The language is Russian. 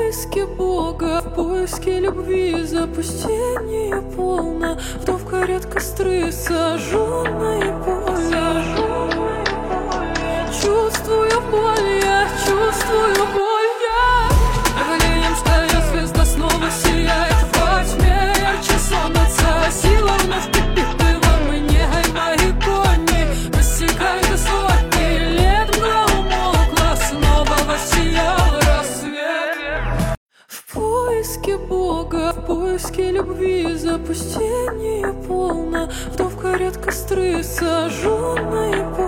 поиске Бога, в поиске любви, запустение полно. Вдов горят костры, сожженные поля. Чувствую боль, я чувствую боль, я Вифлеемская звезда снова сияет во тьме, ярче солнца. Сила вновь кипит во мне, мои кони достигают до сотни лет. Мгла умолкла, снова воссиял рассвет. В поиске Бога, в поиске любви, запустение полно. Вдов горят костры, сожженные поля.